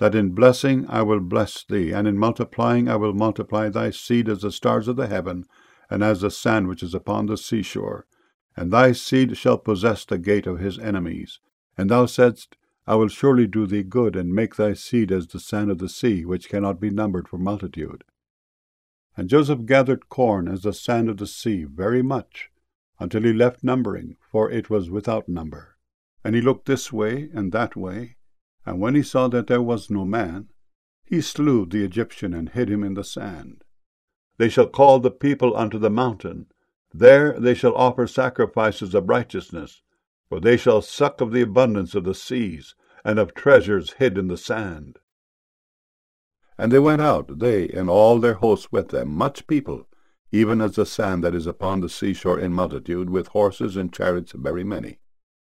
that in blessing I will bless thee, and in multiplying I will multiply thy seed as the stars of the heaven, and as the sand which is upon the seashore. And thy seed shall possess the gate of his enemies. And thou saidst, I will surely do thee good, and make thy seed as the sand of the sea, which cannot be numbered for multitude. And Joseph gathered corn as the sand of the sea, very much, until he left numbering, for it was without number. And he looked this way and that way, and when he saw that there was no man, he slew the Egyptian and hid him in the sand. They shall call the people unto the mountain. There they shall offer sacrifices of righteousness, for they shall suck of the abundance of the seas, and of treasures hid in the sand. And they went out, they and all their hosts with them, much people, even as the sand that is upon the seashore in multitude, with horses and chariots very many.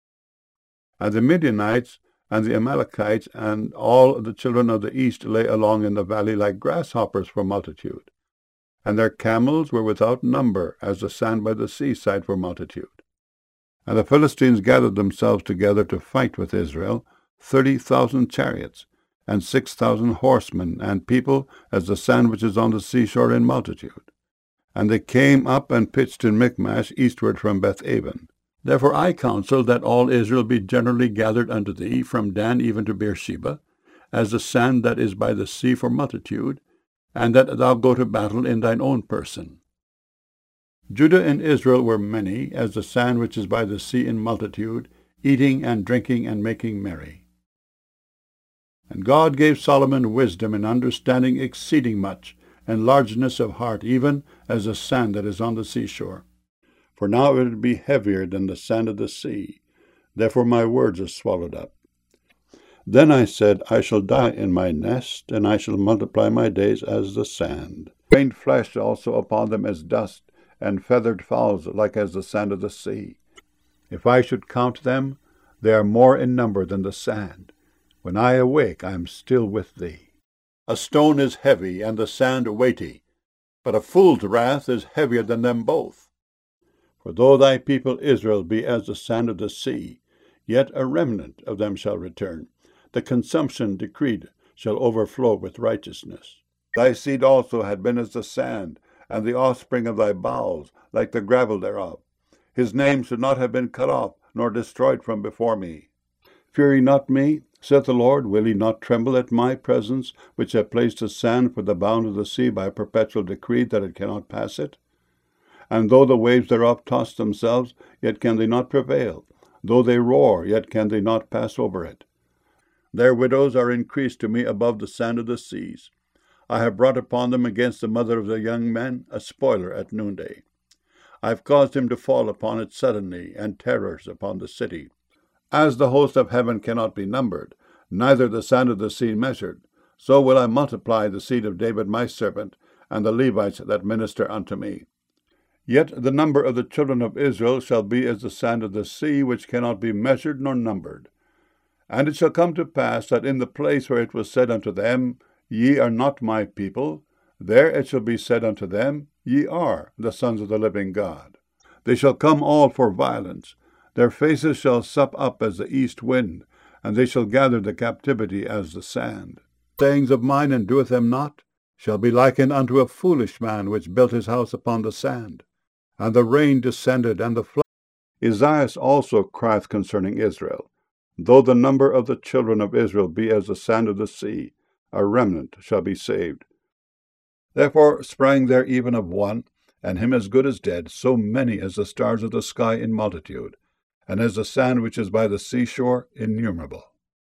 And the Midianites and the Amalekites and all the children of the east lay along in the valley like grasshoppers for multitude. And their camels were without number, as the sand by the seaside for multitude. And the Philistines gathered themselves together to fight with Israel, 30,000 chariots, and 6,000 horsemen, and people as the sand which is on the seashore in multitude. And they came up and pitched in Michmash eastward from Beth-aven. Therefore I counsel that all Israel be generally gathered unto thee, from Dan even to Beersheba, as the sand that is by the sea for multitude, and that thou go to battle in thine own person. Judah and Israel were many, as the sand which is by the sea in multitude, eating and drinking and making merry. And God gave Solomon wisdom and understanding exceeding much, and largeness of heart, even as the sand that is on the seashore. For now it would be heavier than the sand of the sea. Therefore my words are swallowed up. Then I said, I shall die in my nest, and I shall multiply my days as the sand. Rained flesh also upon them as dust, and feathered fowls like as the sand of the sea. If I should count them, they are more in number than the sand. When I awake, I am still with thee. A stone is heavy, and the sand weighty, but a fool's wrath is heavier than them both. For though thy people Israel be as the sand of the sea, yet a remnant of them shall return. The consumption decreed shall overflow with righteousness. Thy seed also had been as the sand, and the offspring of thy bowels like the gravel thereof. His name should not have been cut off, nor destroyed from before me. Fear ye not me, saith the Lord. Will ye not tremble at my presence, which have placed the sand for the bound of the sea by a perpetual decree that it cannot pass it? And though the waves thereof toss themselves, yet can they not prevail. Though they roar, yet can they not pass over it. Their widows are increased to me above the sand of the seas. I have brought upon them against the mother of the young men a spoiler at noonday. I have caused him to fall upon it suddenly, and terrors upon the city. As the host of heaven cannot be numbered, neither the sand of the sea measured, so will I multiply the seed of David my servant, and the Levites that minister unto me. Yet the number of the children of Israel shall be as the sand of the sea, which cannot be measured nor numbered. And it shall come to pass that in the place where it was said unto them, Ye are not my people, there it shall be said unto them, Ye are the sons of the living God. They shall come all for violence. Their faces shall sup up as the east wind, and they shall gather the captivity as the sand. Sayings of mine, and doeth them not, shall be likened unto a foolish man which built his house upon the sand. And the rain descended, and the flood. Isaiah also crieth concerning Israel, Though the number of the children of Israel be as the sand of the sea, a remnant shall be saved. Therefore sprang there even of one, and him as good as dead, so many as the stars of the sky in multitude, and as the sand which is by the seashore innumerable.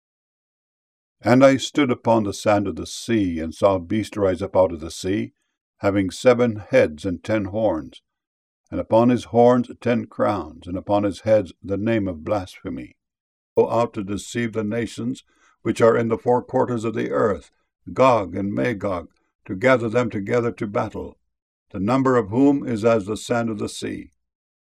And I stood upon the sand of the sea, and saw a beast rise up out of the sea, having 7 heads and 10 horns, and upon his horns 10 crowns, and upon his heads the name of blasphemy. Go out to deceive the nations which are in the 4 quarters of the earth, Gog and Magog, to gather them together to battle, the number of whom is as the sand of the sea.